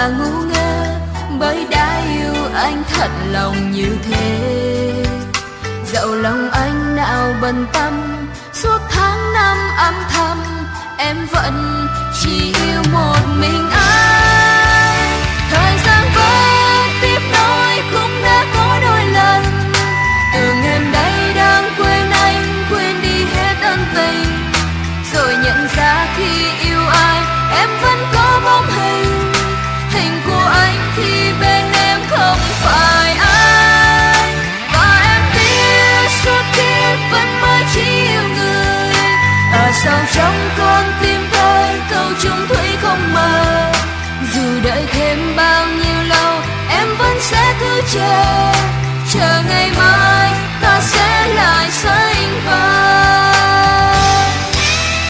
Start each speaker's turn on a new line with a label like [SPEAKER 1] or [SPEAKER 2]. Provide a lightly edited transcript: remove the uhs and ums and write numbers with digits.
[SPEAKER 1] là ngu ngơ, bởi đã yêu anh thật lòng như thế. Dẫu lòng anh nào bận tâm, suốt tháng năm âm thầm em vẫn chỉ yêu một mình anh. Thời gian vẫn tiếp nối cũng đã có đôi lần, tưởng em đây đang quên anh, quên đi hết ân tình. Rồi nhận ra khi yêu ai em vẫn có bóng hình, hình của anh thì bên em không phải anh. Và em biết suốt kiếp vẫn mãi chỉ yêu người, ở sâu trong con tim tôi câu chung thủy không mờ. Dù đợi thêm bao nhiêu lâu em vẫn sẽ cứ chờ,